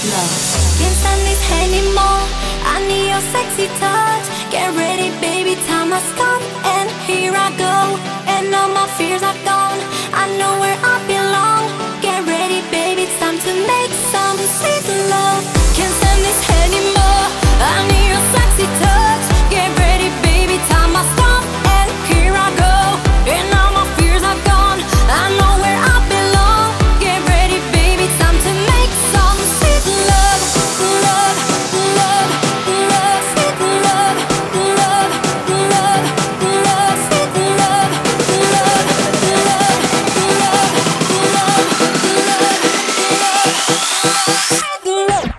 love. Can't stand this anymore. I need your sexy touch. Get ready, baby, time has come, and here I go. And all my fears are gone. I know where I belong. Get ready, baby, it's time to make some sweet love. Can't stand this anymore. I need your sexy touch. Get ready, baby, time has come, and here I go. And all my fears are gone. I know where I belong. Get ready, baby, time to make some sweet love. Love, love, love, sweet love. Love, love, love, sweet love. Love, love, love, love, love, love, sweet love.